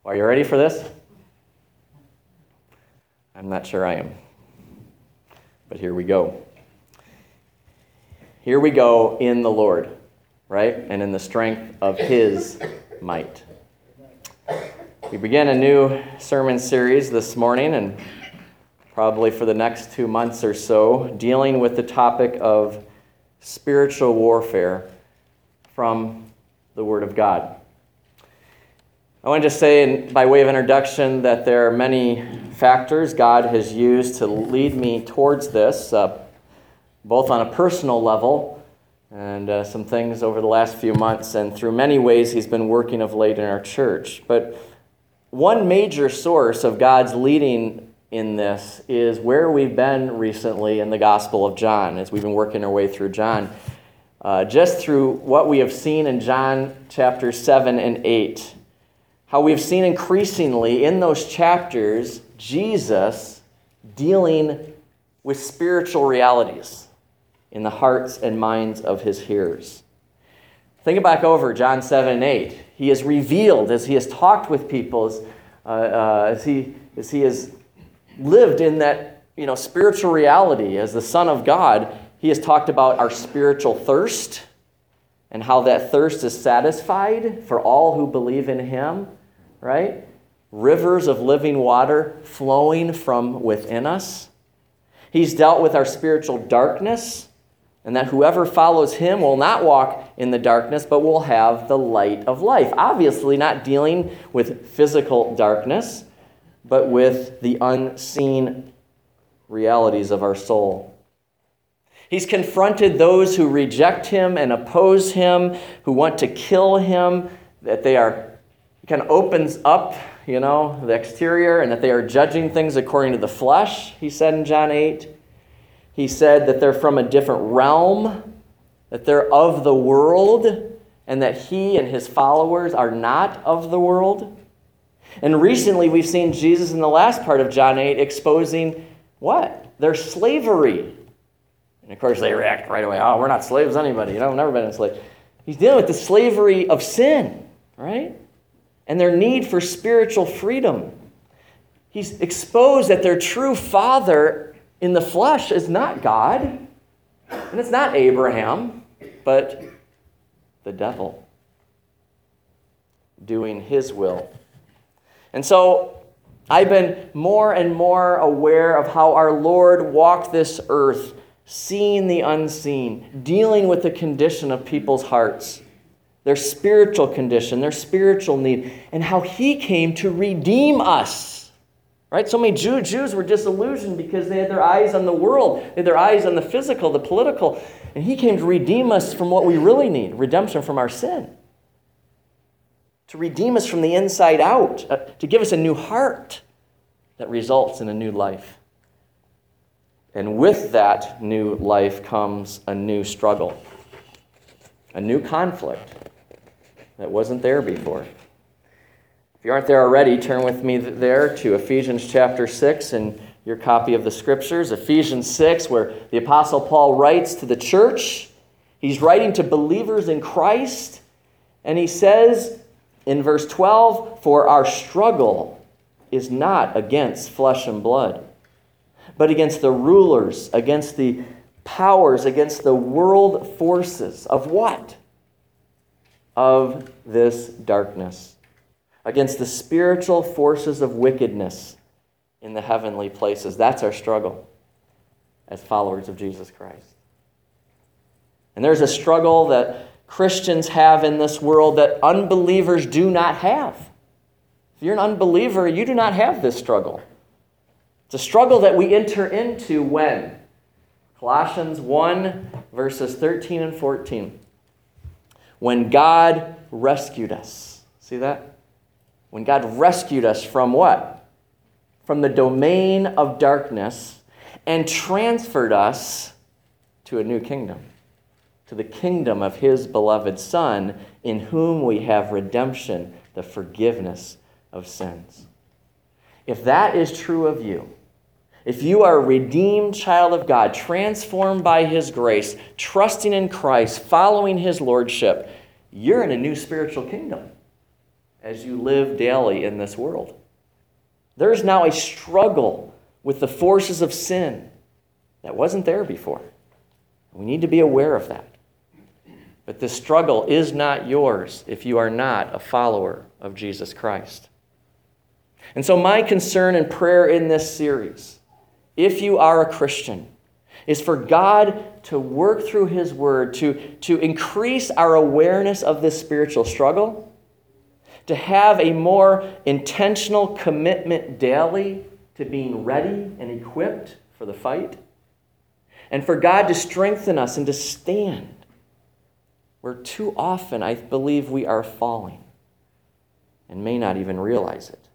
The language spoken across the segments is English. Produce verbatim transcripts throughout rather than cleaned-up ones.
Are you ready for this? I'm not sure I am. But here we go. Here we go in the Lord, right? And in the strength of His might. We begin a new sermon series this morning, and probably for the next two months or so, dealing with the topic of spiritual warfare from the Word of God. I want to just say, by way of introduction, that there are many factors God has used to lead me towards this, uh, both on a personal level and uh, some things over the last few months, and through many ways He's been working of late in our church. But one major source of God's leading in this is where we've been recently in the Gospel of John, as we've been working our way through John. Uh, just through what we have seen in John chapters seven and eight. How we've seen increasingly in those chapters Jesus dealing with spiritual realities in the hearts and minds of His hearers. Think back over John seven and eight. He has revealed, as He has talked with people, as, uh, uh, as, he, as He has lived in that you know, spiritual reality as the Son of God, He has talked about our spiritual thirst and how that thirst is satisfied for all who believe in Him. Right? Rivers of living water flowing from within us. He's dealt with our spiritual darkness, and that whoever follows Him will not walk in the darkness, but will have the light of life. Obviously not dealing with physical darkness, but with the unseen realities of our soul. He's confronted those who reject Him and oppose Him, who want to kill Him, that they are It kind of opens up, you know, the exterior, and that they are judging things according to the flesh, he said in John eight. He said that they're from a different realm, that they're of the world, and that he and his followers are not of the world. And recently we've seen Jesus in the last part of John eight exposing what? Their slavery. And of course they react right away, oh, we're not slaves to anybody, you know, I've never been a slave. He's dealing with the slavery of sin, right? And their need for spiritual freedom. He's exposed that their true father in the flesh is not God, and it's not Abraham, but the devil, doing his will. And so I've been more and more aware of how our Lord walked this earth, seeing the unseen, dealing with the condition of people's hearts, their spiritual condition, their spiritual need, and how He came to redeem us. Right? So many Jew, Jews were disillusioned because they had their eyes on the world, they had their eyes on the physical, the political, and He came to redeem us from what we really need, redemption from our sin. To redeem us from the inside out, uh, to give us a new heart that results in a new life. And with that new life comes a new struggle, a new conflict that wasn't there before. If you aren't there already, turn with me there to Ephesians chapter six and your copy of the Scriptures. Ephesians six, where the Apostle Paul writes to the church. He's writing to believers in Christ, and he says in verse twelve, "For our struggle is not against flesh and blood, but against the rulers, against the powers, against the world forces." Of what? Of this darkness, against the spiritual forces of wickedness in the heavenly places. That's our struggle as followers of Jesus Christ. And there's a struggle that Christians have in this world that unbelievers do not have. If you're an unbeliever, you do not have this struggle. It's a struggle that we enter into when? Colossians one, verses thirteen and fourteen. When God rescued us. See that? When God rescued us from what? From the domain of darkness and transferred us to a new kingdom. To the kingdom of His beloved Son, in whom we have redemption, the forgiveness of sins. If that is true of you, if you are a redeemed child of God, transformed by His grace, trusting in Christ, following His lordship, you're in a new spiritual kingdom. as you live daily in this world. There is now a struggle with the forces of sin that wasn't there before. We need to be aware of that. But this struggle is not yours if you are not a follower of Jesus Christ. And so my concern and prayer in this series, if you are a Christian, is for God to work through His Word to, to increase our awareness of this spiritual struggle, to have a more intentional commitment daily to being ready and equipped for the fight, and for God to strengthen us and to stand where too often I believe we are falling and may not even realize it.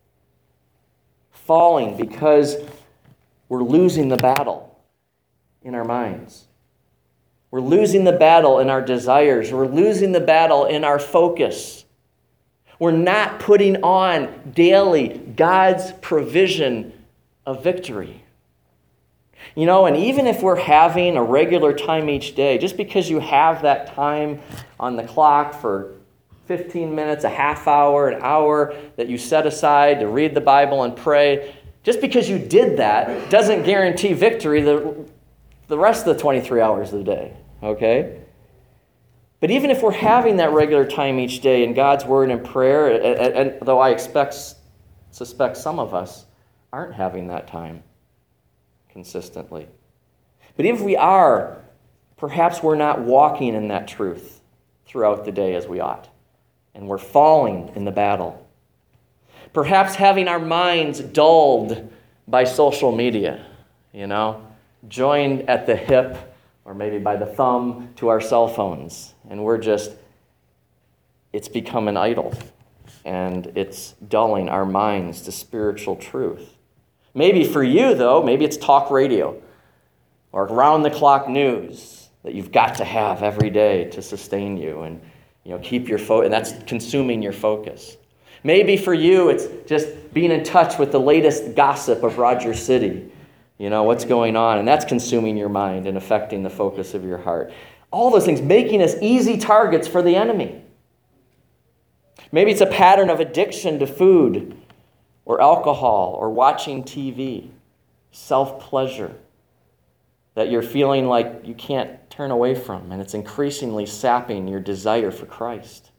Falling because we're losing the battle in our minds. We're losing the battle in our desires. We're losing the battle in our focus. We're not putting on daily God's provision of victory. You know, and even if we're having a regular time each day, just because you have that time on the clock for fifteen minutes, a half hour, an hour that you set aside to read the Bible and pray, just because you did that doesn't guarantee victory the, the rest of the twenty-three hours of the day, okay? But even if we're having that regular time each day in God's Word and prayer, and, and though I expect, suspect some of us aren't having that time consistently. But if we are, perhaps we're not walking in that truth throughout the day as we ought, and we're falling in the battle. Perhaps having our minds dulled by social media, you know, joined at the hip or maybe by the thumb to our cell phones, and we're just, it's become an idol, and it's dulling our minds to spiritual truth. Maybe for you, though, maybe it's talk radio or round-the-clock news that you've got to have every day to sustain you and, you know, keep your focus, and that's consuming your focus. Maybe for you, it's just being in touch with the latest gossip of Rogers City, you know, what's going on, and that's consuming your mind and affecting the focus of your heart. All those things making us easy targets for the enemy. Maybe it's a pattern of addiction to food or alcohol, or watching T V, self-pleasure that you're feeling like you can't turn away from, and it's increasingly sapping your desire for Christ.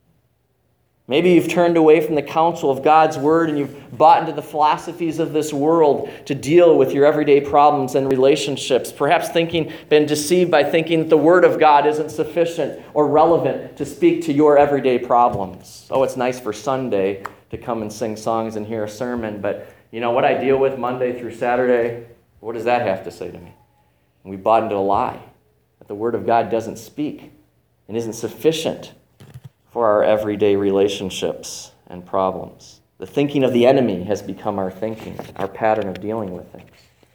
Maybe you've turned away from the counsel of God's Word and you've bought into the philosophies of this world to deal with your everyday problems and relationships, perhaps thinking, been deceived by thinking that the Word of God isn't sufficient or relevant to speak to your everyday problems. Oh, it's nice for Sunday to come and sing songs and hear a sermon, but you know what I deal with Monday through Saturday? What does that have to say to me? And we bought into a lie that the Word of God doesn't speak and isn't sufficient for our everyday relationships and problems. The thinking of the enemy has become our thinking, our pattern of dealing with things.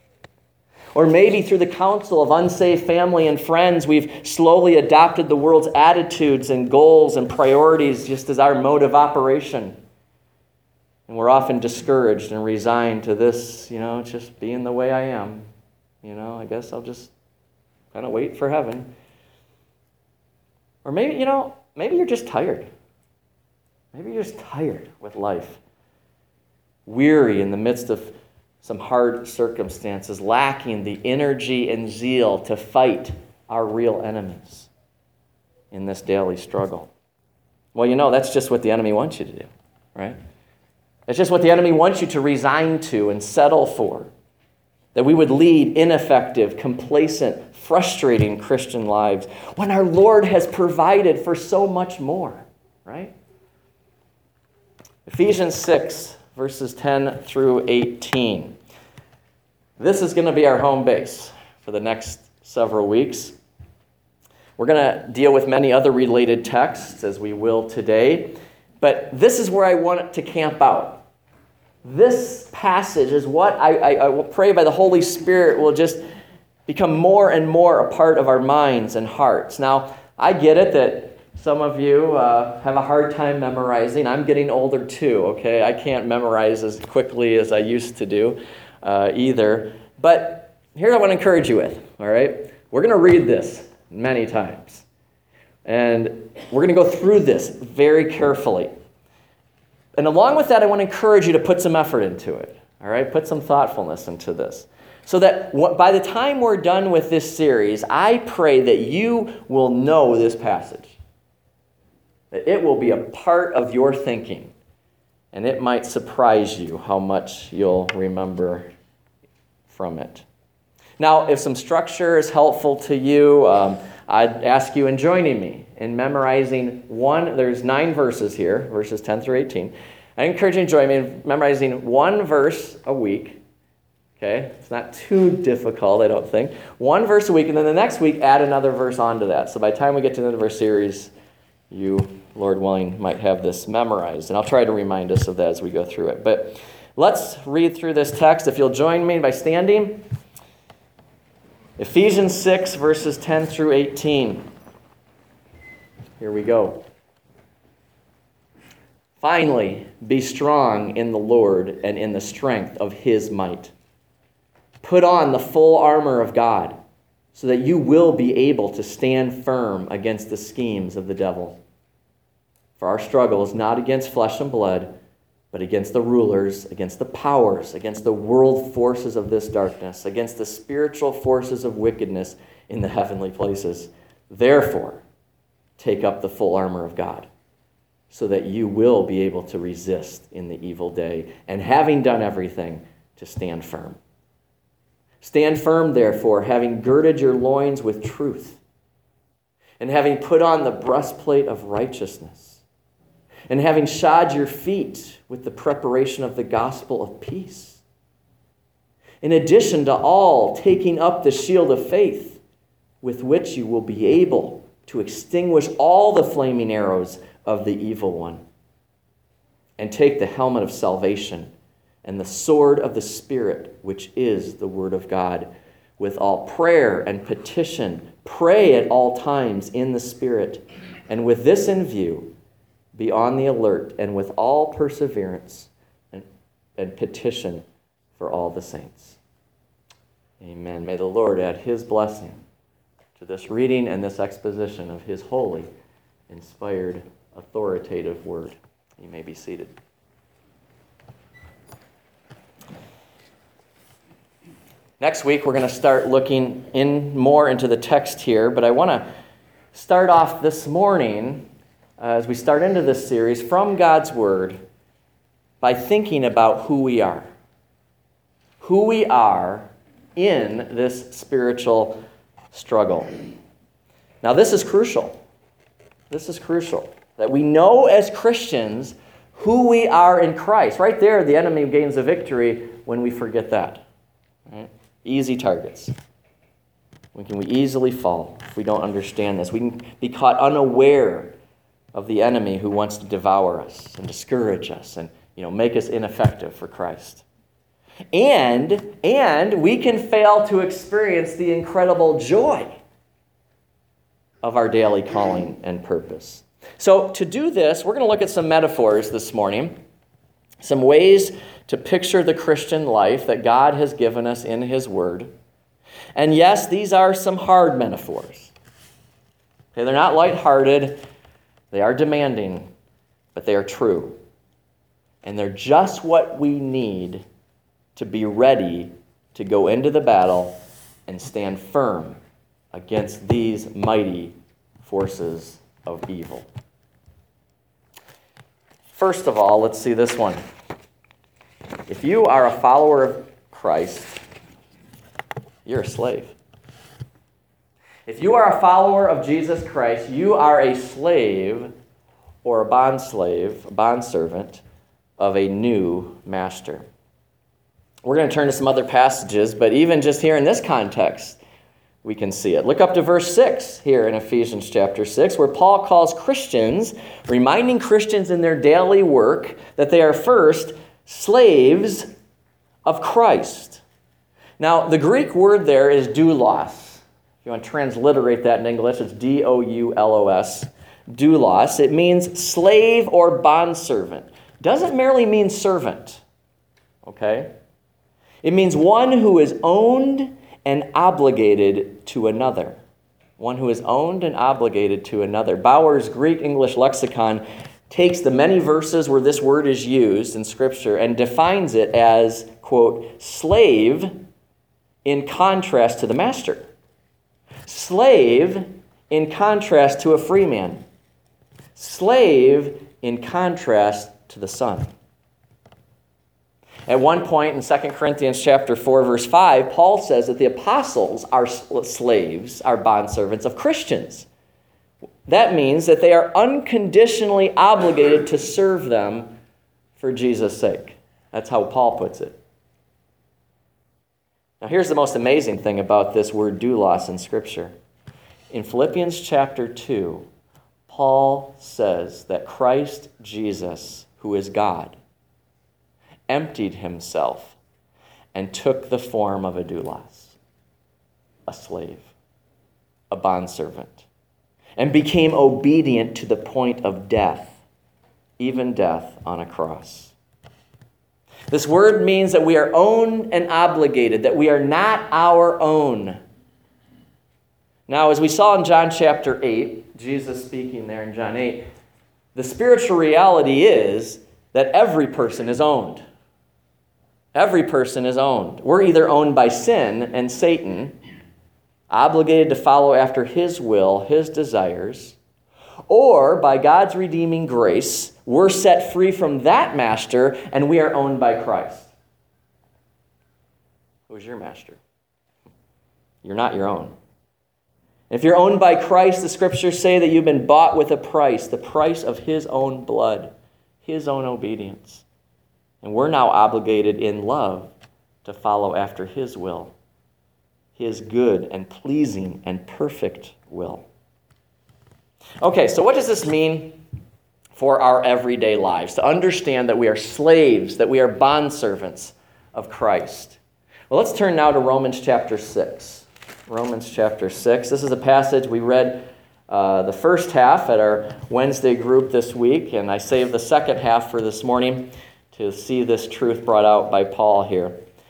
Or maybe through the counsel of unsaved family and friends, we've slowly adopted the world's attitudes and goals and priorities just as our mode of operation. And we're often discouraged and resigned to this, you know, just being the way I am. You know, I guess I'll just kind of wait for heaven. Or maybe, you know, maybe you're just tired. Maybe you're just tired with life. Weary in the midst of some hard circumstances, lacking the energy and zeal to fight our real enemies in this daily struggle. Well, you know, that's just what the enemy wants you to do, right? It's just what the enemy wants you to resign to and settle for. That we would lead ineffective, complacent, frustrating Christian lives when our Lord has provided for so much more, right? Ephesians six, verses ten through eighteen. This is going to be our home base for the next several weeks. We're going to deal with many other related texts, as we will today. But this is where I want it to camp out. This passage is what I, I, I will pray by the Holy Spirit will just become more and more a part of our minds and hearts. Now, I get it that some of you uh, have a hard time memorizing. I'm getting older too, okay? I can't memorize as quickly as I used to do uh, either. But here's what I want to encourage you with, all right? We're going to read this many times. And we're going to go through this very carefully. And along with that, I want to encourage you to put some effort into it. All right? Put some thoughtfulness into this. So that by the time we're done with this series, I pray that you will know this passage. That it will be a part of your thinking. And it might surprise you how much you'll remember from it. Now, if some structure is helpful to you, um, I'd ask you in joining me in memorizing one. There's nine verses here, verses ten through eighteen. I encourage you to join me in memorizing one verse a week. Okay? It's not too difficult, I don't think. One verse a week, and then the next week, add another verse onto that. So by the time we get to the end of our series, you, Lord willing, might have this memorized. And I'll try to remind us of that as we go through it. But let's read through this text. If you'll join me by standing. Ephesians six, verses ten through eighteen. Here we go. Finally, be strong in the Lord and in the strength of his might. Put on the full armor of God, so that you will be able to stand firm against the schemes of the devil. For our struggle is not against flesh and blood, but against the rulers, against the powers, against the world forces of this darkness, against the spiritual forces of wickedness in the heavenly places. Therefore, take up the full armor of God, so that you will be able to resist in the evil day, and having done everything, to stand firm. Stand firm, therefore, having girded your loins with truth, and having put on the breastplate of righteousness, and having shod your feet with the preparation of the gospel of peace. In addition to all, taking up the shield of faith, with which you will be able to extinguish all the flaming arrows of the evil one. And take the helmet of salvation and the sword of the Spirit, which is the word of God, with all prayer and petition. Pray at all times in the Spirit, and with this in view, be on the alert, and with all perseverance and, and petition for all the saints. Amen. May the Lord add his blessing to this reading and this exposition of his holy, inspired, authoritative word. You may be seated. Next week, we're going to start looking in more into the text here, but I want to start off this morning Uh, as we start into this series from God's Word by thinking about who we are. Who we are in this spiritual struggle. Now, this is crucial. This is crucial. That we know as Christians who we are in Christ. Right there, the enemy gains a victory when we forget that. Right? Easy targets. When can we easily fall if we don't understand this? We can be caught unaware of the enemy who wants to devour us and discourage us and, you know, make us ineffective for Christ. And, and we can fail to experience the incredible joy of our daily calling and purpose. So to do this, we're going to look at some metaphors this morning, some ways to picture the Christian life that God has given us in his word. And yes, these are some hard metaphors. Okay, they're not lighthearted. They are demanding, but they are true. And they're just what we need to be ready to go into the battle and stand firm against these mighty forces of evil. First of all, let's see this one. If you are a follower of Christ, you're a slave. If you are a follower of Jesus Christ, you are a slave or a bondslave, a bondservant of a new master. We're going to turn to some other passages, but even just here in this context, we can see it. Look up to verse six here in Ephesians chapter six, where Paul calls Christians, reminding Christians in their daily work that they are first slaves of Christ. Now, the Greek word there is doulos. If you want to transliterate that in English, it's D O U L O S, doulos. It means slave or bondservant. Doesn't merely mean servant, okay? It means one who is owned and obligated to another. One who is owned and obligated to another. Bauer's Greek-English lexicon takes the many verses where this word is used in Scripture and defines it as, quote, slave in contrast to the master. Slave in contrast to a free man. Slave in contrast to the son. At one point in Second Corinthians chapter four, verse five, Paul says that the apostles are slaves, are bondservants of Christians. That means that they are unconditionally obligated to serve them for Jesus' sake. That's how Paul puts it. Now here's the most amazing thing about this word doulos in Scripture. In Philippians chapter two, Paul says that Christ Jesus, who is God, emptied himself and took the form of a doulos, a slave, a bondservant, and became obedient to the point of death, even death on a cross. This word means that we are owned and obligated, that we are not our own. Now, as we saw in John chapter eight, Jesus speaking there in John eight, the spiritual reality is that every person is owned. Every person is owned. We're either owned by sin and Satan, obligated to follow after his will, his desires, or by God's redeeming grace, we're set free from that master and we are owned by Christ. Who's your master? You're not your own. If you're owned by Christ, the Scriptures say that you've been bought with a price, the price of his own blood, his own obedience. And we're now obligated in love to follow after his will, his good and pleasing and perfect will. Okay, so what does this mean for our everyday lives? To understand that we are slaves, that we are bondservants of Christ. Well, let's turn now to Romans chapter six. Romans chapter six. This is a passage we read uh, the first half at our Wednesday group this week, and I saved the second half for this morning to see this truth brought out by Paul here.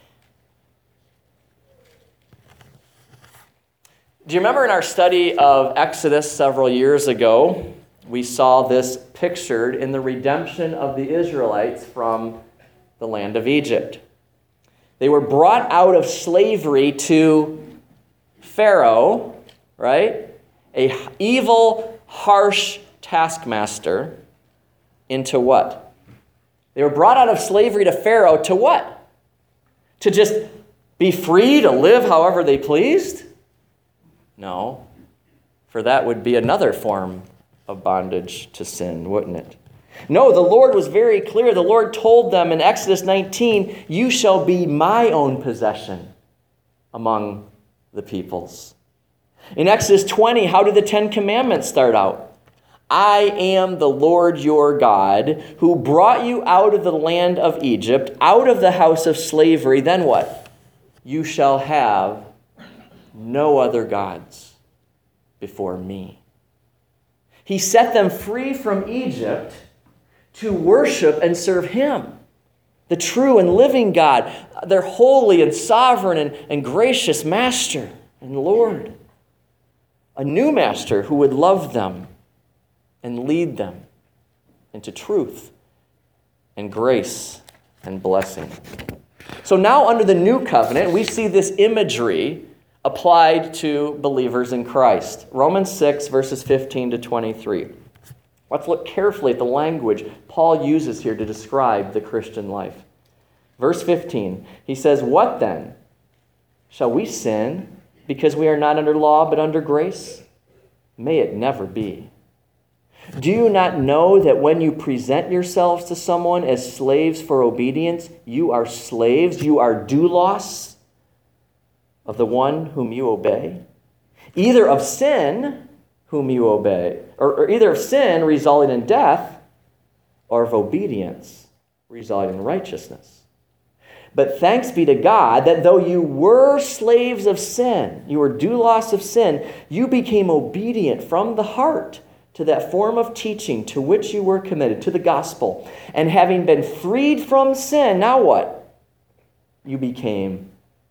Do you remember in our study of Exodus several years ago, we saw this pictured in the redemption of the Israelites from the land of Egypt? They were brought out of slavery to Pharaoh, right? A evil, harsh taskmaster, into what? They were brought out of slavery to Pharaoh to what? To just be free to live however they pleased? No, for that would be another form of bondage to sin, wouldn't it? No, the Lord was very clear. The Lord told them in Exodus nineteen, "You shall be my own possession among the peoples." In Exodus twenty, how did the Ten Commandments start out? I am the Lord your God, who brought you out of the land of Egypt, out of the house of slavery. Then what? You shall have no other gods before me. He set them free from Egypt to worship and serve him, the true and living God, their holy and sovereign and, and gracious master and Lord. A new master who would love them and lead them into truth and grace and blessing. So now under the new covenant, we see this imagery applied to believers in Christ. Romans six, verses fifteen to twenty-three. Let's look carefully at the language Paul uses here to describe the Christian life. Verse fifteen, he says, "What then? Shall we sin because we are not under law but under grace? May it never be. Do you not know that when you present yourselves to someone as slaves for obedience, you are slaves, you are doulos of the one whom you obey? Either of sin, whom you obey, or, or either of sin resulting in death, or of obedience resulting in righteousness. But thanks be to God that though you were slaves of sin, you were doulos of sin, you became obedient from the heart to that form of teaching to which you were committed, to the gospel. And having been freed from sin, now what? You became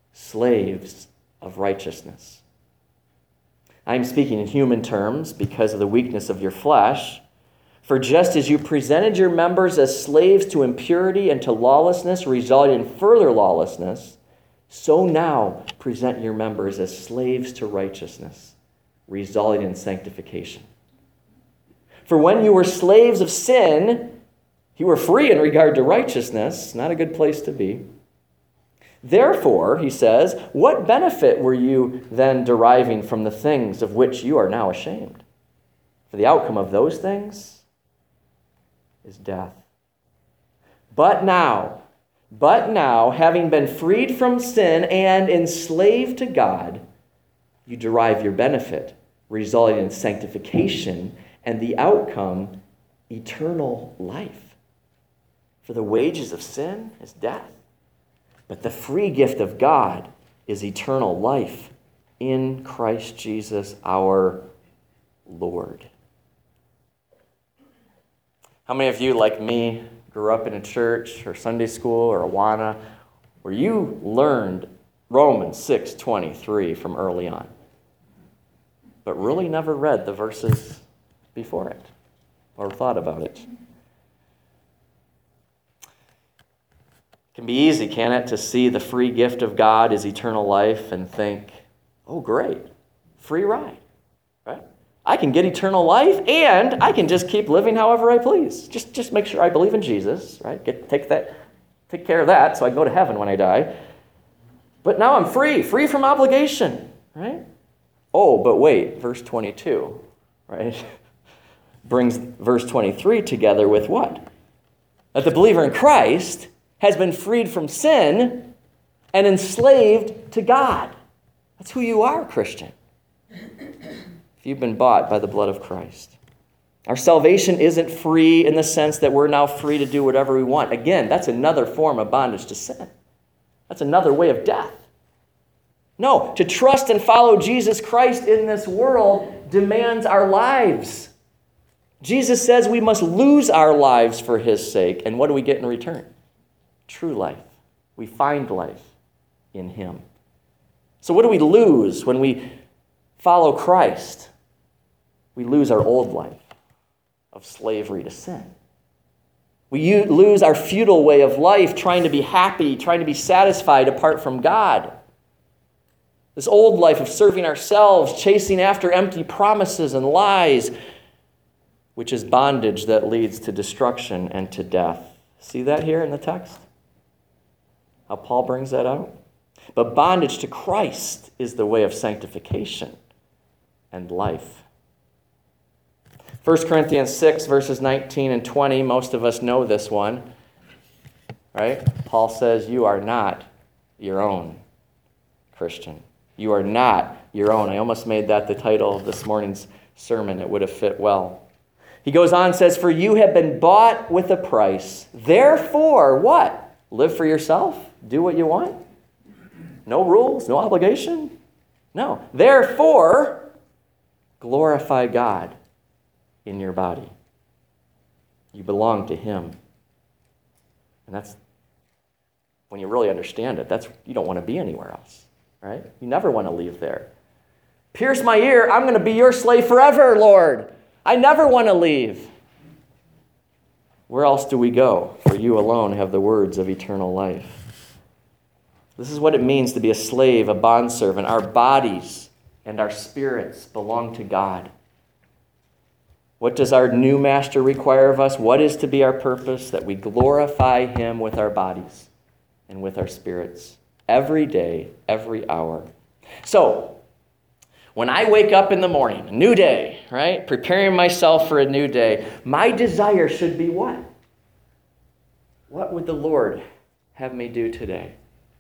slaves of righteousness." I'm speaking in human terms because of the weakness of your flesh. For just as you presented your members as slaves to impurity and to lawlessness, resulting in further lawlessness, so now present your members as slaves to righteousness, resulting in sanctification. For when you were slaves of sin, you were free in regard to righteousness. Not a good place to be. Therefore, he says, what benefit were you then deriving from the things of which you are now ashamed? For the outcome of those things is death. But now, but now, having been freed from sin and enslaved to God, you derive your benefit, resulting in sanctification, and the outcome, eternal life. For the wages of sin is death, but the free gift of God is eternal life in Christ Jesus our Lord. How many of you, like me, grew up in a church or Sunday school or Awana where you learned Romans six twenty-three from early on, but really never read the verses before it or thought about it? It can be easy, can it, to see the free gift of God is eternal life and think, oh, great, free ride, right? I can get eternal life and I can just keep living however I please. Just, just make sure I believe in Jesus, right? Get, take that, take care of that so I can go to heaven when I die. But now I'm free, free from obligation, right? Oh, but wait, verse twenty-two, right? Brings verse twenty-three together with what? That the believer in Christ has been freed from sin and enslaved to God. That's who you are, Christian. If you've been bought by the blood of Christ. Our salvation isn't free in the sense that we're now free to do whatever we want. Again, that's another form of bondage to sin. That's another way of death. No, to trust and follow Jesus Christ in this world demands our lives. Jesus says we must lose our lives for his sake. And what do we get in return? True life. We find life in him. So what do we lose when we follow Christ? We lose our old life of slavery to sin. We lose our futile way of life, trying to be happy, trying to be satisfied apart from God. This old life of serving ourselves, chasing after empty promises and lies, which is bondage that leads to destruction and to death. See that here in the text? How Paul brings that out? But bondage to Christ is the way of sanctification and life. First Corinthians six, verses nineteen and twenty, most of us know this one, right? Paul says, you are not your own, Christian. You are not your own. I almost made that the title of this morning's sermon. It would have fit well. He goes on and says, for you have been bought with a price. Therefore, what? Live for yourself? Do what you want? No rules? No obligation? No. Therefore, glorify God in your body. You belong to him. And that's, when you really understand it, that's you don't want to be anywhere else, right? You never want to leave there. Pierce my ear, I'm going to be your slave forever, Lord. I never want to leave. Where else do we go? For you alone have the words of eternal life. This is what it means to be a slave, a bondservant. Our bodies and our spirits belong to God. What does our new master require of us? What is to be our purpose? That we glorify him with our bodies and with our spirits every day, every hour. So, when I wake up in the morning, a new day, right? Preparing myself for a new day, my desire should be what? What would the Lord have me do today?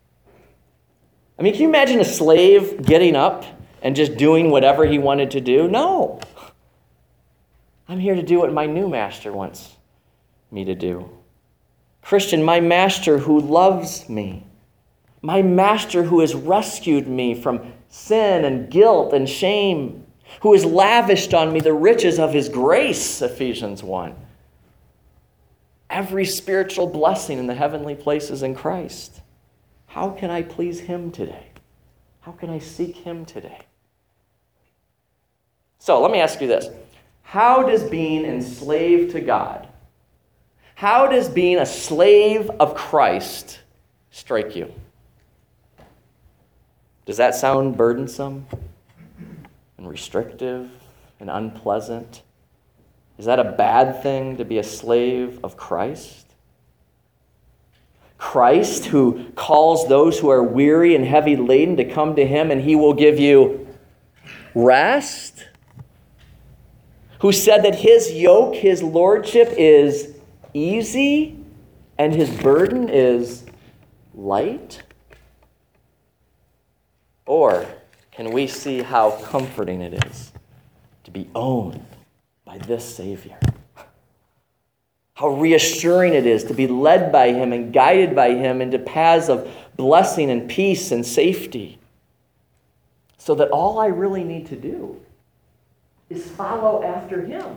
I mean, can you imagine a slave getting up and just doing whatever he wanted to do? No. I'm here to do what my new master wants me to do. Christian, my master who loves me, my master who has rescued me from sin and guilt and shame, who has lavished on me the riches of his grace, Ephesians one. Every spiritual blessing in the heavenly places in Christ. How can I please him today? How can I seek him today? So let me ask you this. How does being enslaved to God, how does being a slave of Christ strike you? Does that sound burdensome and restrictive and unpleasant? Is that a bad thing to be a slave of Christ? Christ, who calls those who are weary and heavy laden to come to him and he will give you rest? Who said that his yoke, his lordship is easy and his burden is light? Or can we see how comforting it is to be owned by this Savior? How reassuring it is to be led by him and guided by him into paths of blessing and peace and safety. So that all I really need to do is follow after him.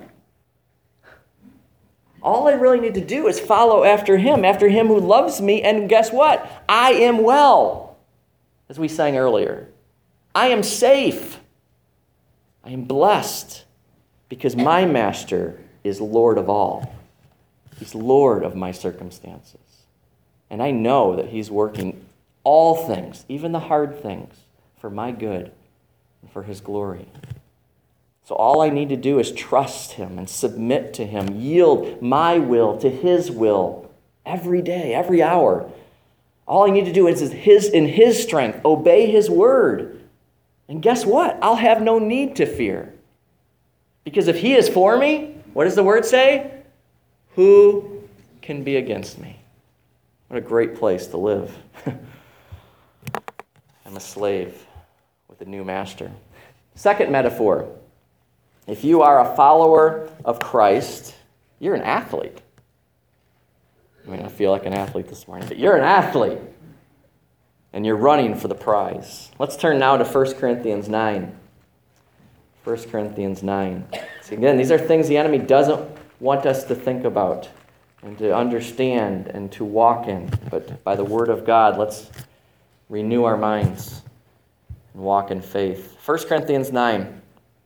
All I really need to do is follow after him, after him who loves me, and guess what? I am well, as we sang earlier. I am safe. I am blessed because my master is Lord of all. He's Lord of my circumstances. And I know that he's working all things, even the hard things, for my good and for his glory. So all I need to do is trust him and submit to him, yield my will to his will every day, every hour. All I need to do is his, in his strength, obey his word. And guess what? I'll have no need to fear. Because if he is for me, what does the word say? Who can be against me? What a great place to live. I'm a slave with a new master. Second metaphor. If you are a follower of Christ, you're an athlete. I mean, I feel like an athlete this morning, but you're an athlete. And you're running for the prize. Let's turn now to First Corinthians nine. First Corinthians nine. See, again, these are things the enemy doesn't want us to think about and to understand and to walk in. But by the word of God, let's renew our minds and walk in faith. First Corinthians nine.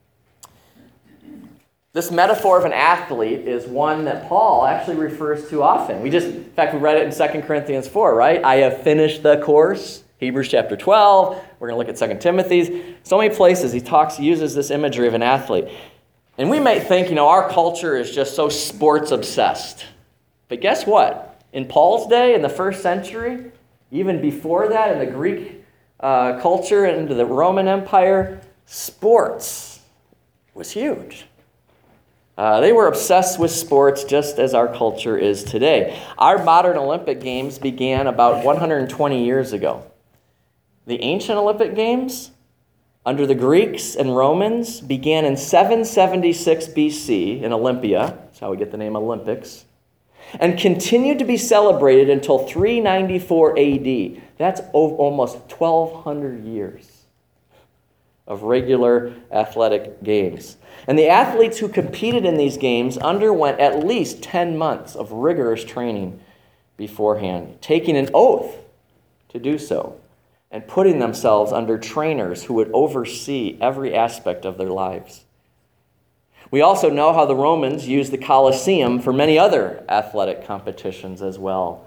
This metaphor of an athlete is one that Paul actually refers to often. We just, in fact, we read it in Second Corinthians four, right? I have finished the course. Hebrews chapter twelve. We're going to look at Second Timothy. So many places he talks, he uses this imagery of an athlete. And we might think, you know, our culture is just so sports obsessed. But guess what? In Paul's day, in the first century, even before that, in the Greek uh, culture and into the Roman Empire, sports was huge. Uh, they were obsessed with sports just as our culture is today. Our modern Olympic Games began about one hundred twenty years ago. The ancient Olympic Games, under the Greeks and Romans, began in seven seventy-six B C in Olympia. That's how we get the name Olympics. And continued to be celebrated until three ninety-four A D. That's almost twelve hundred years of regular athletic games. And the athletes who competed in these games underwent at least ten months of rigorous training beforehand, taking an oath to do so, and putting themselves under trainers who would oversee every aspect of their lives. We also know how the Romans used the Colosseum for many other athletic competitions as well.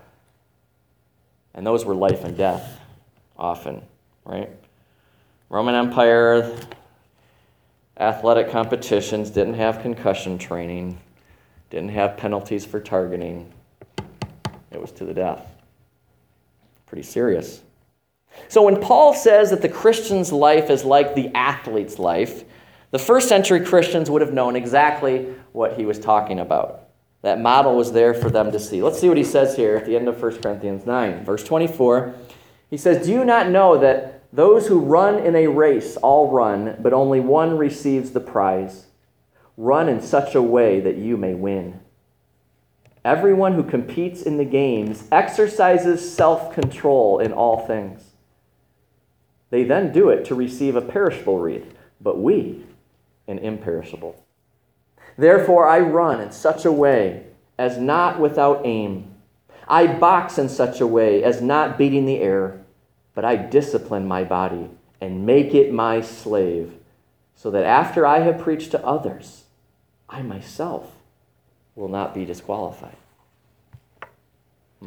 And those were life and death, often, right? Roman Empire athletic competitions didn't have concussion training, didn't have penalties for targeting. It was to the death. Pretty serious. So when Paul says that the Christian's life is like the athlete's life, the first century Christians would have known exactly what he was talking about. That model was there for them to see. Let's see what he says here at the end of First Corinthians nine. Verse twenty-four, he says, "Do you not know that those who run in a race all run, but only one receives the prize? Run in such a way that you may win. Everyone who competes in the games exercises self-control in all things. They then do it to receive a perishable wreath, but we an imperishable. Therefore I run in such a way as not without aim. I box in such a way as not beating the air, but I discipline my body and make it my slave, so that after I have preached to others, I myself will not be disqualified. Hmm.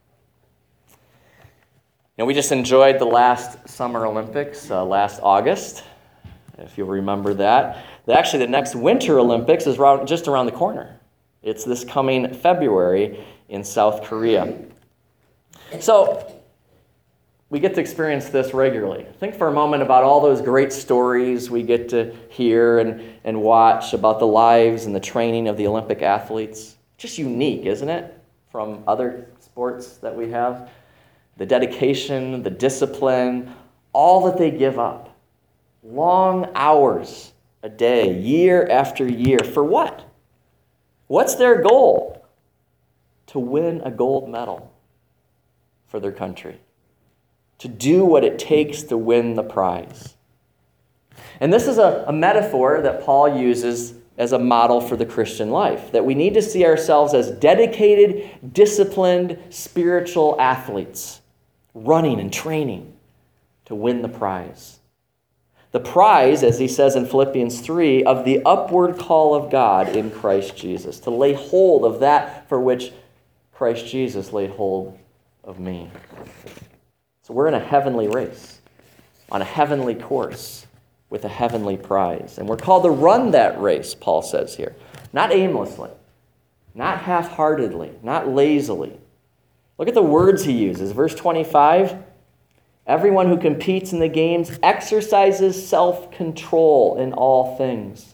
Now, we just enjoyed the last Summer Olympics uh, last August, if you'll remember that. Actually, the next Winter Olympics is around, just around the corner. It's this coming February in South Korea. So, we get to experience this regularly. Think for a moment about all those great stories we get to hear and, and watch about the lives and the training of the Olympic athletes. Just unique, isn't it, from other sports that we have? The dedication, the discipline, all that they give up. Long hours a day, year after year. For what? What's their goal? To win a gold medal for their country. To do what it takes to win the prize. And this is a, a metaphor that Paul uses as a model for the Christian life, that we need to see ourselves as dedicated, disciplined, spiritual athletes, running and training to win the prize. The prize, as he says in Philippians three, of the upward call of God in Christ Jesus, to lay hold of that for which Christ Jesus laid hold of me. So we're in a heavenly race, on a heavenly course, with a heavenly prize. And we're called to run that race, Paul says here. Not aimlessly, not half-heartedly, not lazily. Look at the words he uses. Verse twenty-five, everyone who competes in the games exercises self-control in all things.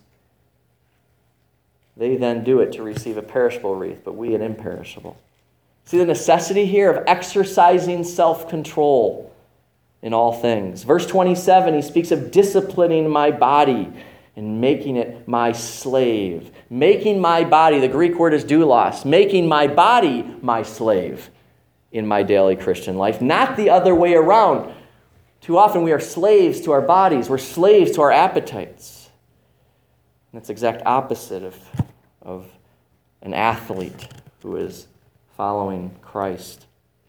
They then do it to receive a perishable wreath, but we an imperishable. See the necessity here of exercising self-control in all things. Verse twenty-seven, he speaks of disciplining my body and making it my slave. Making my body, the Greek word is doulos, making my body my slave in my daily Christian life, not the other way around. Too often we are slaves to our bodies. We're slaves to our appetites. And that's the exact opposite of, of an athlete who is following Christ.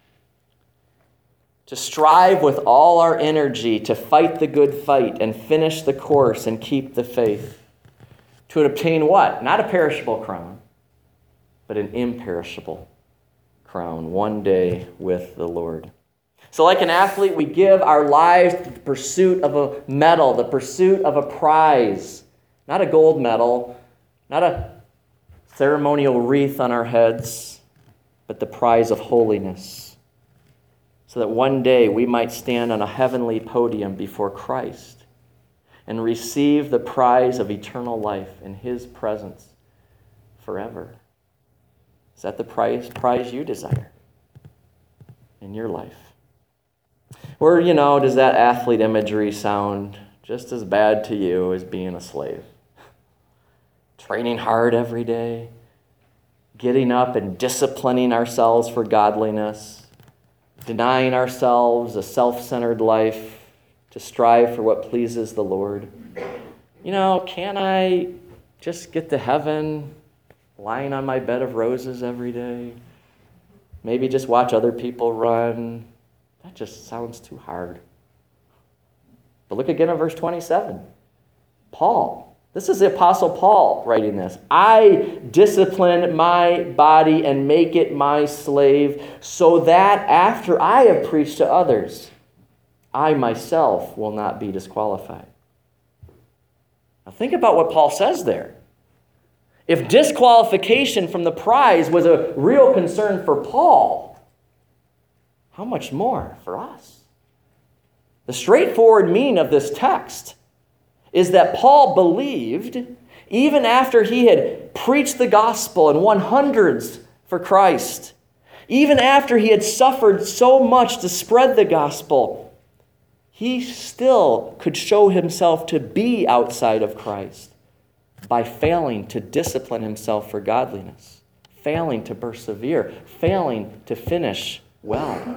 To strive with all our energy to fight the good fight and finish the course and keep the faith. To obtain what? Not a perishable crown, but an imperishable crown, one day with the Lord. So like an athlete, we give our lives to the pursuit of a medal, the pursuit of a prize. Not a gold medal, not a ceremonial wreath on our heads, but the prize of holiness. So that one day we might stand on a heavenly podium before Christ and receive the prize of eternal life in his presence forever. Is that the prize, prize you desire in your life? Or, you know, does that athlete imagery sound just as bad to you as being a slave? Training hard every day, getting up and disciplining ourselves for godliness, denying ourselves a self-centered life to strive for what pleases the Lord. You know, can I just get to heaven lying on my bed of roses every day? Maybe just watch other people run. That just sounds too hard. But look again at verse twenty-seven. Paul. This is the Apostle Paul writing this. I discipline my body and make it my slave, so that after I have preached to others, I myself will not be disqualified. Now think about what Paul says there. If disqualification from the prize was a real concern for Paul, how much more for us? The straightforward meaning of this text is that Paul believed, even after he had preached the gospel and won hundreds for Christ, even after he had suffered so much to spread the gospel, he still could show himself to be outside of Christ by failing to discipline himself for godliness, failing to persevere, failing to finish well.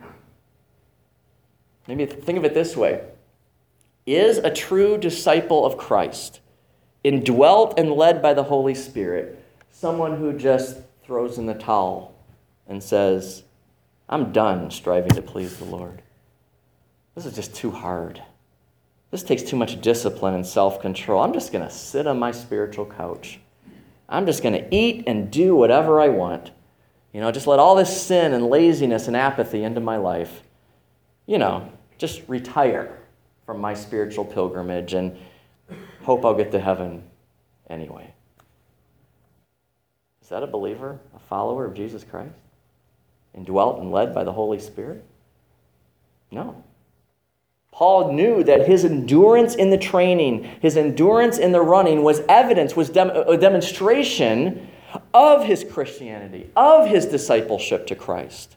Maybe think of it this way. Is a true disciple of Christ, indwelt and led by the Holy Spirit, someone who just throws in the towel and says, I'm done striving to please the Lord. This is just too hard. This takes too much discipline and self-control. I'm just going to sit on my spiritual couch I'm just going to eat and do whatever I want. You know, just let all this sin and laziness and apathy into my life. You know, just retire from my spiritual pilgrimage and hope I'll get to heaven anyway. Is that a believer, a follower of Jesus Christ? Indwelt and led by the Holy Spirit? No. Paul knew that his endurance in the training, his endurance in the running was evidence, was dem- a demonstration of his Christianity, of his discipleship to Christ.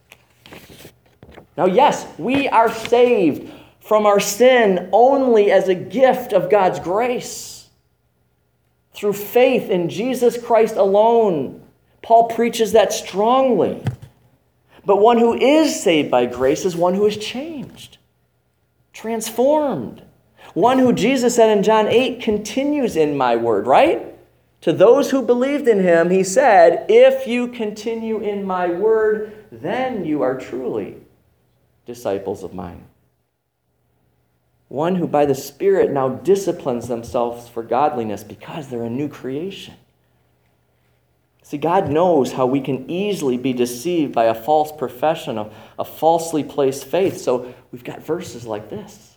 Now, yes, we are saved from our sin only as a gift of God's grace. Through faith in Jesus Christ alone. Paul preaches that strongly. But one who is saved by grace is one who is changed, transformed. One who, Jesus said in John eight, continues in my word, right? To those who believed in him, he said, if you continue in my word, then you are truly disciples of mine. One who by the Spirit now disciplines themselves for godliness because they're a new creation. See, God knows how we can easily be deceived by a false profession, of a falsely placed faith. So we've got verses like this.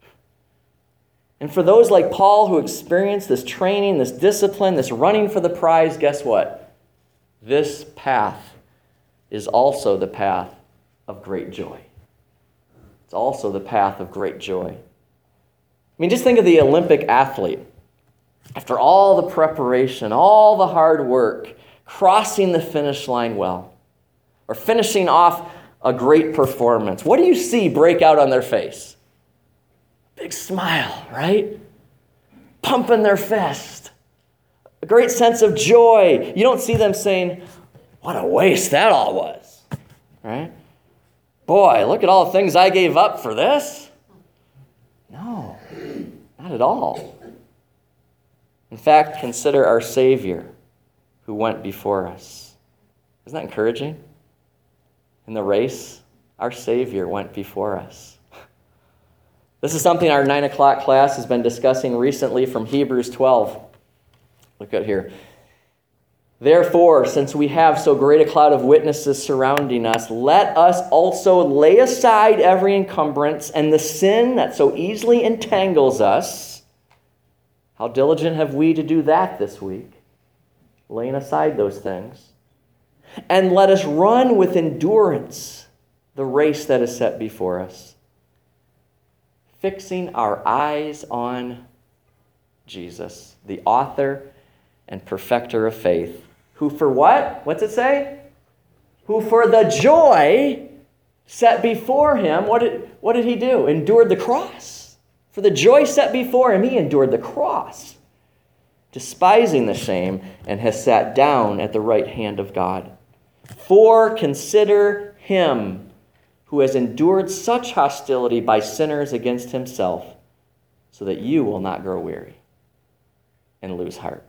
And for those like Paul who experience this training, this discipline, this running for the prize, guess what? This path is also the path of great joy. It's also the path of great joy. I mean, just think of the Olympic athlete. After all the preparation, all the hard work, crossing the finish line well, or finishing off a great performance, what do you see break out on their face? Big smile, right? Pumping their fist. A great sense of joy. You don't see them saying, what a waste that all was, right? Boy, look at all the things I gave up for this. No, not at all. In fact, consider our Savior who went before us. Isn't that encouraging? In the race, our Savior went before us. This is something our nine o'clock class has been discussing recently from Hebrews twelve. Look at here. Therefore, since we have so great a cloud of witnesses surrounding us, let us also lay aside every encumbrance and the sin that so easily entangles us. How diligent have we to do that this week? Laying aside those things. And let us run with endurance the race that is set before us, fixing our eyes on Jesus, the author and perfecter of faith, who for what? What's it say? Who for the joy set before him, what did, what did he do? Endured the cross. For the joy set before him, he endured the cross, despising the shame, and has sat down at the right hand of God. For consider him who has endured such hostility by sinners against himself, so that you will not grow weary and lose heart.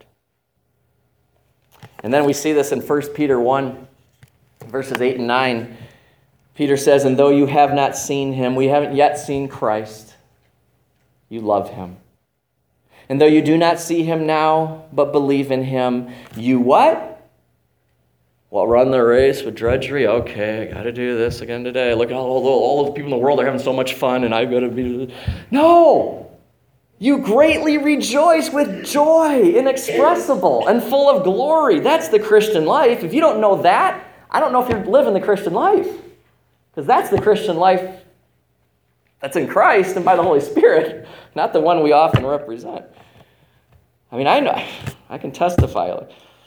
And then we see this in First Peter one, verses eight and nine. Peter says, and though you have not seen him, we haven't yet seen Christ, you love him. And though you do not see him now, but believe in him, you what? Well, run the race with drudgery. Okay, I got to do this again today. Look at all, all, all the people in the world are having so much fun, and I've got to be... No! You greatly rejoice with joy inexpressible and full of glory. That's the Christian life. If you don't know that, I don't know if you're living the Christian life. Because that's the Christian life that's in Christ and by the Holy Spirit, not the one we often represent. I mean, I know, I can testify.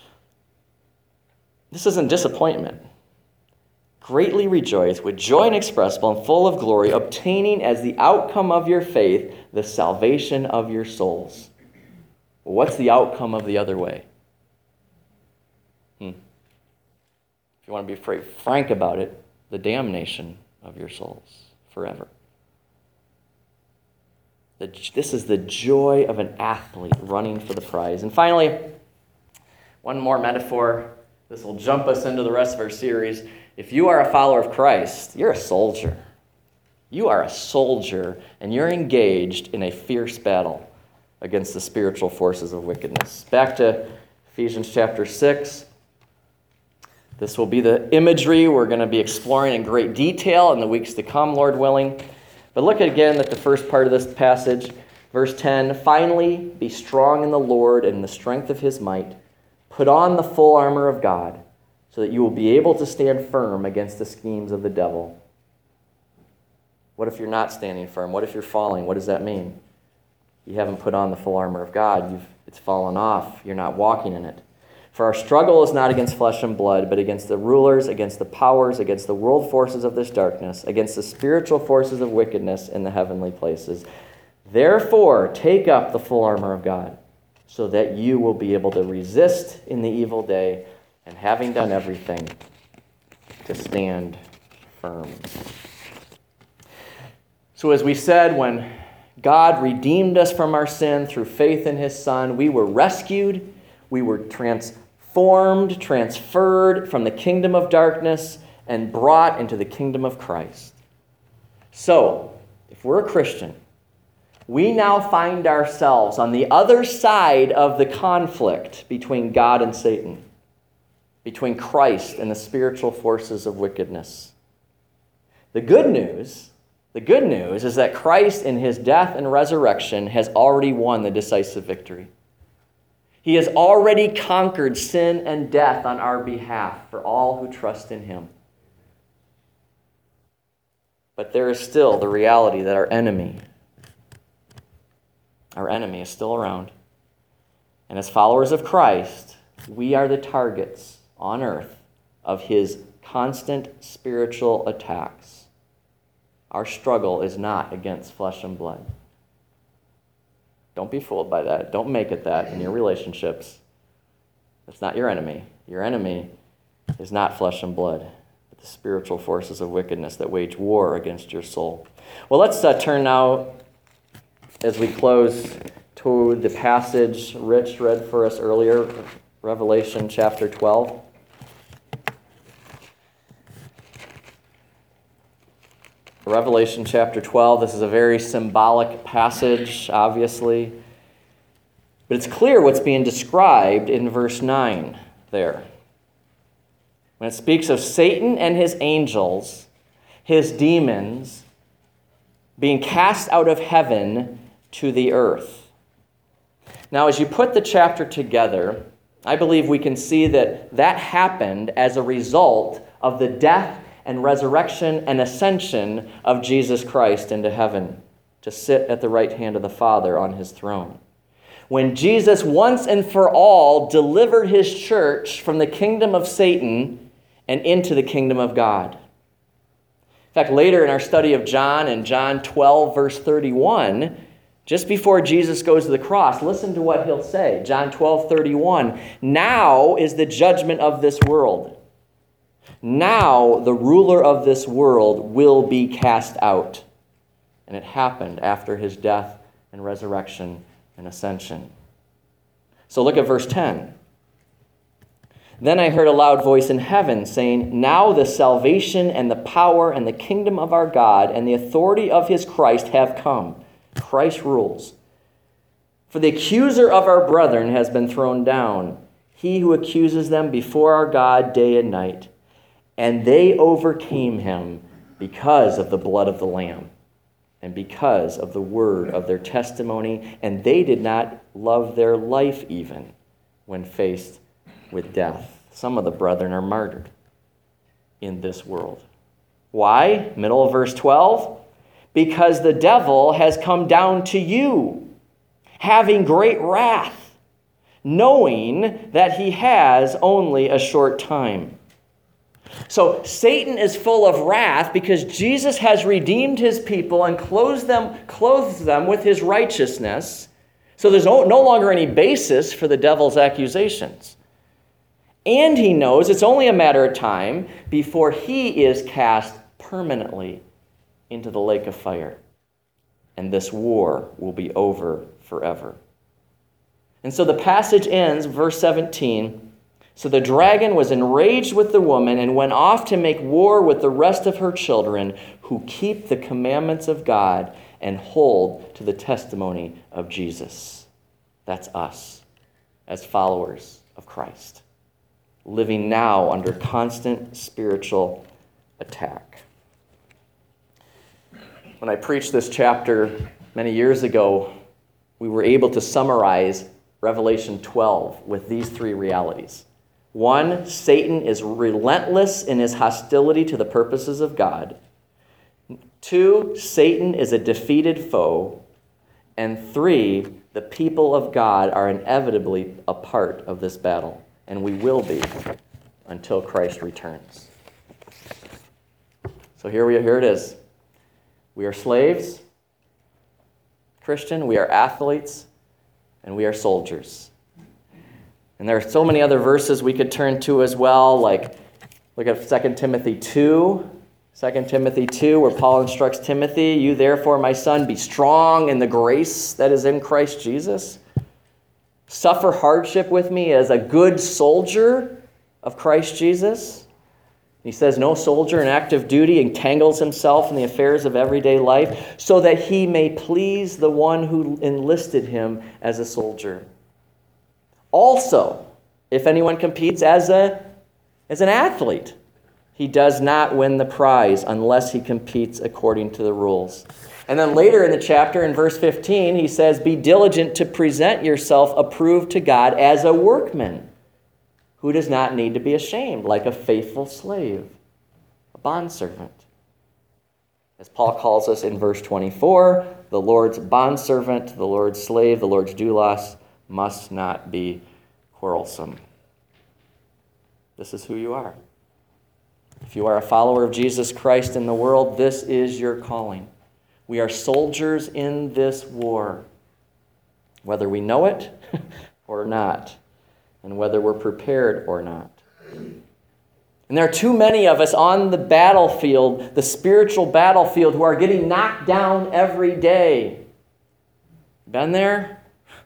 This isn't disappointment. Greatly rejoice with joy inexpressible and full of glory, obtaining as the outcome of your faith the salvation of your souls. Well, what's the outcome of the other way? Hmm. If you want to be afraid, frank about it, the damnation of your souls forever. The, this is the joy of an athlete running for the prize. And finally, one more metaphor. This will jump us into the rest of our series. If you are a follower of Christ, you're a soldier. You are a soldier, and you're engaged in a fierce battle against the spiritual forces of wickedness. Back to Ephesians chapter six. This will be the imagery we're going to be exploring in great detail in the weeks to come, Lord willing. But look again at the first part of this passage, verse ten. Finally, be strong in the Lord and in the strength of his might. Put on the full armor of God, so that you will be able to stand firm against the schemes of the devil. What if you're not standing firm? What if you're falling? What does that mean? You haven't put on the full armor of God. You've, it's fallen off. You're not walking in it. For our struggle is not against flesh and blood, but against the rulers, against the powers, against the world forces of this darkness, against the spiritual forces of wickedness in the heavenly places. Therefore, take up the full armor of God, so that you will be able to resist in the evil day, and having done everything, to stand firm. So as we said, when God redeemed us from our sin through faith in his Son, we were rescued, we were transformed, transferred from the kingdom of darkness and brought into the kingdom of Christ. So, if we're a Christian, we now find ourselves on the other side of the conflict between God and Satan, between Christ and the spiritual forces of wickedness. The good news, the good news is that Christ in his death and resurrection has already won the decisive victory. He has already conquered sin and death on our behalf for all who trust in him. But there is still the reality that our enemy, our enemy is still around. And as followers of Christ, we are the targets on earth of his constant spiritual attacks. Our struggle is not against flesh and blood. Don't be fooled by that. Don't make it that in your relationships. That's not your enemy. Your enemy is not flesh and blood, but the spiritual forces of wickedness that wage war against your soul. Well, let's uh, turn now, as we close, to the passage Rich read for us earlier, Revelation chapter twelve. Revelation chapter twelve, this is a very symbolic passage, obviously. But it's clear what's being described in verse nine there. When it speaks of Satan and his angels, his demons, being cast out of heaven to the earth. Now, as you put the chapter together, I believe we can see that that happened as a result of the death and resurrection and ascension of Jesus Christ into heaven to sit at the right hand of the Father on his throne. When Jesus once and for all delivered his church from the kingdom of Satan and into the kingdom of God. In fact, later in our study of John, in John twelve, verse thirty-one, just before Jesus goes to the cross, listen to what he'll say. John twelve, thirty-one, now is the judgment of this world. Now the ruler of this world will be cast out. And it happened after his death and resurrection and ascension. So look at verse ten. Then I heard a loud voice in heaven saying, now the salvation and the power and the kingdom of our God and the authority of his Christ have come. Christ rules. For the accuser of our brethren has been thrown down, he who accuses them before our God day and night. And they overcame him because of the blood of the Lamb and because of the word of their testimony, and they did not love their life even when faced with death. Some of the brethren are martyred in this world. Why? Middle of verse twelve. Because the devil has come down to you, having great wrath, knowing that he has only a short time. So Satan is full of wrath because Jesus has redeemed his people and clothes them, clothes them with his righteousness. So there's no, no longer any basis for the devil's accusations. And he knows it's only a matter of time before he is cast permanently into the lake of fire. And this war will be over forever. And so the passage ends, verse seventeen. So the dragon was enraged with the woman and went off to make war with the rest of her children who keep the commandments of God and hold to the testimony of Jesus. That's us as followers of of Christ, living now under constant spiritual attack. When I preached this chapter many years ago, we were able to summarize Revelation twelve with these three realities. One, Satan is relentless in his hostility to the purposes of God. Two, Satan is a defeated foe. And three, the people of God are inevitably a part of this battle, and we will be until Christ returns. So here we here it is. We are slaves, Christian, we are athletes, and we are soldiers. And there are so many other verses we could turn to as well, like look at Second Timothy two. Second Timothy two, where Paul instructs Timothy, you therefore, my son, be strong in the grace that is in Christ Jesus. Suffer hardship with me as a good soldier of Christ Jesus. He says, no soldier in active duty entangles himself in the affairs of everyday life, so that he may please the one who enlisted him as a soldier. Also, if anyone competes as a as an athlete, he does not win the prize unless he competes according to the rules. And then later in the chapter, in verse fifteen, he says, be diligent to present yourself approved to God as a workman who does not need to be ashamed, like a faithful slave, a bondservant. As Paul calls us in verse twenty-four, the Lord's bondservant, the Lord's slave, the Lord's doulos must not be quarrelsome. This is who you are. If you are a follower of Jesus Christ in the world, this is your calling. We are soldiers in this war, whether we know it or not, and whether we're prepared or not. And there are too many of us on the battlefield, the spiritual battlefield, who are getting knocked down every day. Been there?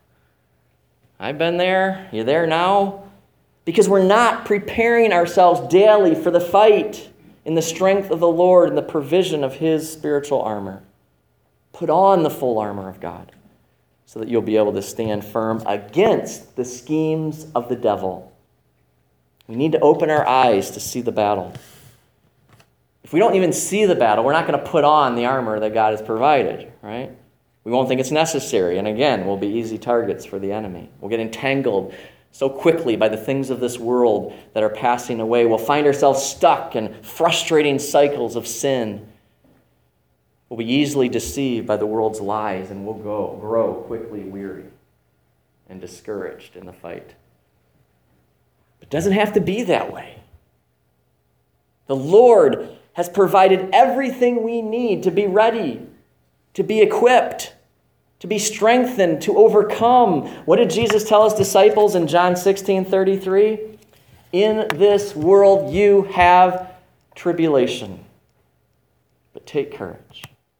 I've been there. You there now? Because we're not preparing ourselves daily for the fight in the strength of the Lord and the provision of His spiritual armor. Put on the full armor of God so that you'll be able to stand firm against the schemes of the devil. We need to open our eyes to see the battle. If we don't even see the battle, we're not going to put on the armor that God has provided, right? We won't think it's necessary, and again, we'll be easy targets for the enemy. We'll get entangled so quickly by the things of this world that are passing away. We'll find ourselves stuck in frustrating cycles of sin. We'll be easily deceived by the world's lies, and we'll go, grow quickly weary and discouraged in the fight. It doesn't have to be that way. The Lord has provided everything we need to be ready, to be equipped, to be strengthened, to overcome. What did Jesus tell His disciples in John sixteen thirty-three? In this world you have tribulation, but take courage.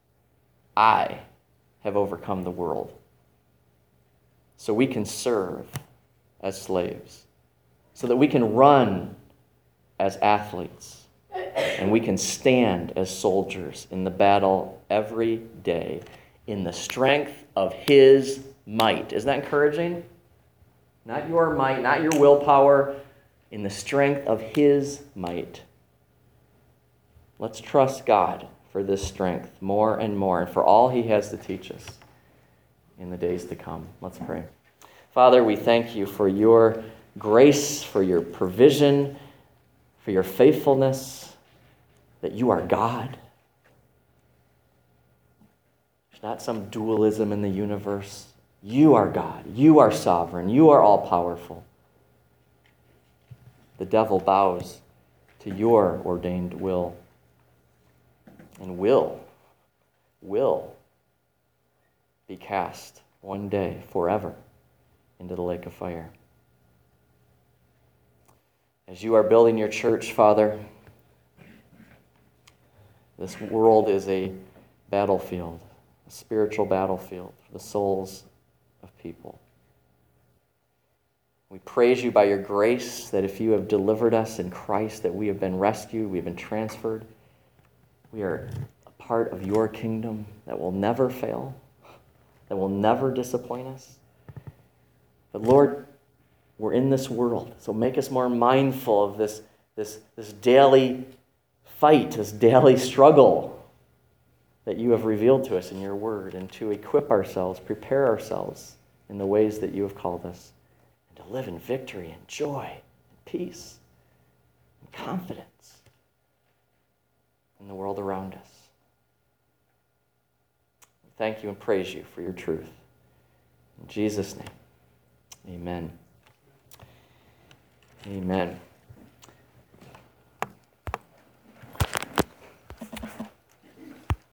I have overcome the world. So we can serve as slaves, so that we can run as athletes, and we can stand as soldiers in the battle every day in the strength of His might. Isn't that encouraging? Not your might, not your willpower, in the strength of His might. Let's trust God for this strength more and more, and for all He has to teach us in the days to come. Let's pray. Father, we thank You for Your grace, for Your provision, for Your faithfulness, that You are God. There's not some dualism in the universe. You are God. You are sovereign. You are all-powerful. The devil bows to Your ordained will, and will, will be cast one day forever into the lake of fire. As You are building Your church, Father, this world is a battlefield, a spiritual battlefield for the souls of people. We praise You by Your grace, that if You have delivered us in Christ, that we have been rescued, we have been transferred. We are a part of Your kingdom that will never fail, that will never disappoint us. But Lord, we're in this world. So make us more mindful of this, this, this daily fight, this daily struggle that you have revealed to us in your word, and to equip ourselves, prepare ourselves in the ways that you have called us, and to live in victory and joy and peace and confidence in the world around us. Thank you and praise you for your truth. In Jesus' name, amen. Amen.